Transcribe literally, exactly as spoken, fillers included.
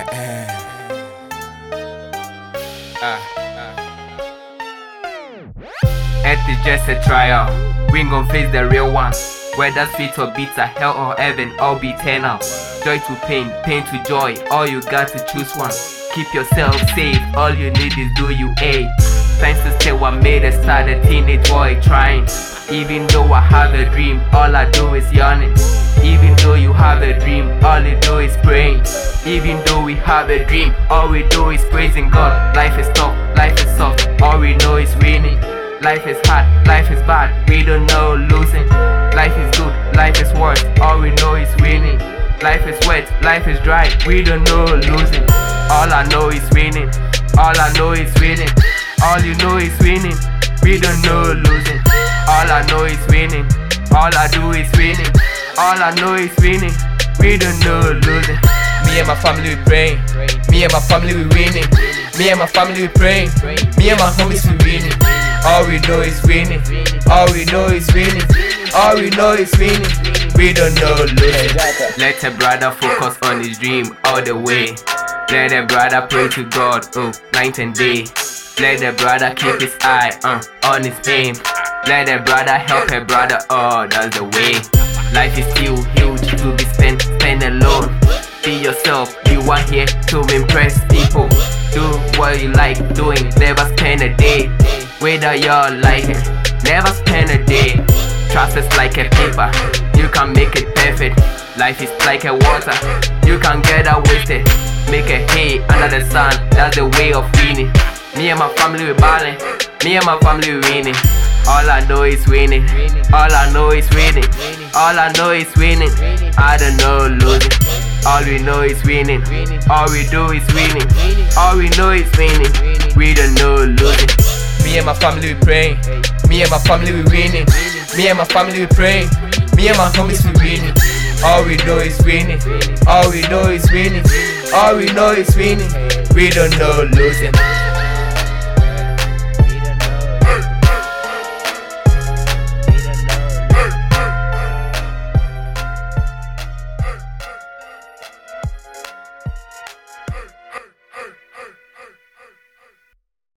Earth is just a trial, we gon' face the real one. Whether sweet or bitter, hell or heaven, all be eternal. Joy to pain, pain to joy, all you got to choose one. Keep yourself safe, all you need is do you A. Thanks to still I made a start, a teenage boy trying. Even though I have a dream, all I do is yawning. Even though you have a dream, all you do is praying. Even though we have a dream, all we do is praising God. Life is tough, life is soft, all we know is winning. Life is hard, life is bad, we don't know losing. Life is good, life is worse, all we know is winning. Life is wet, life is dry, we don't know losing. All I know is winning, all I know is winning. All you know is winning, we don't know losing. All I know is winning, all I do is winning. All I know is winning, we don't know losing. Me and my family we praying, me and my family we winning. Me and my family we praying, me and my homies we winning. All we know is winning, all we know is winning. All we know is winning, we don't know losing. Let a brother focus on his dream all the way. Let a brother pray to God, oh, night and day. Let a brother keep his eye uh, on his aim. Let a brother help a brother, oh, that's the way. Life is still huge to be spent, spend alone. Be yourself, you are here to impress people. Do what you like doing, never spend a day whether you're like it, never spend a day. Trust is like a paper, you can make it perfect. Life is like a water, you can get that wasted. Make a hay under the sun, that's the way of winning. Me and my family we ballin', me and my family we winning. All I know is winning, all I know is winning. All I know is winning, I don't know losing. All we know is winning, all we do is winning. All we know is winning, we don't know losing. Me and my family we praying, me and my family we winning. Me and my family we praying, me and my homies we winning. All we know is winning, all we know is winning. All we know is winning, we don't know losing.